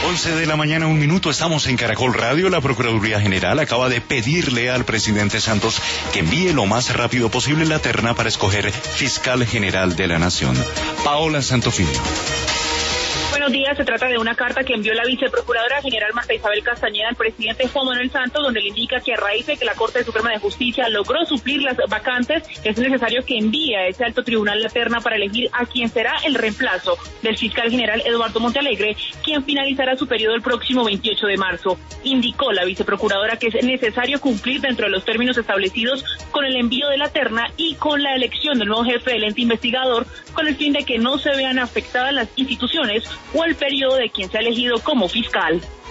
11 de la mañana, 1 minuto, estamos en Caracol Radio. La Procuraduría General acaba de pedirle al presidente Santos que envíe lo más rápido posible la terna para escoger fiscal general de la Nación. Paola Santofimio. Buenos días, se trata de una carta que envió la viceprocuradora general Marta Isabel Castañeda al presidente Juan Manuel Santos, donde le indica que a raíz de que la Corte Suprema de Justicia logró suplir las vacantes, es necesario que envíe a ese alto tribunal la terna para elegir a quien será el reemplazo del fiscal general Eduardo Montealegre, quien finalizará su periodo el próximo 28 de marzo. Indicó la viceprocuradora que es necesario cumplir dentro de los términos establecidos con el envío de la terna y con la elección del nuevo jefe del ente investigador, con el fin de que no se vean afectadas las instituciones o el periodo de quien se ha elegido como fiscal.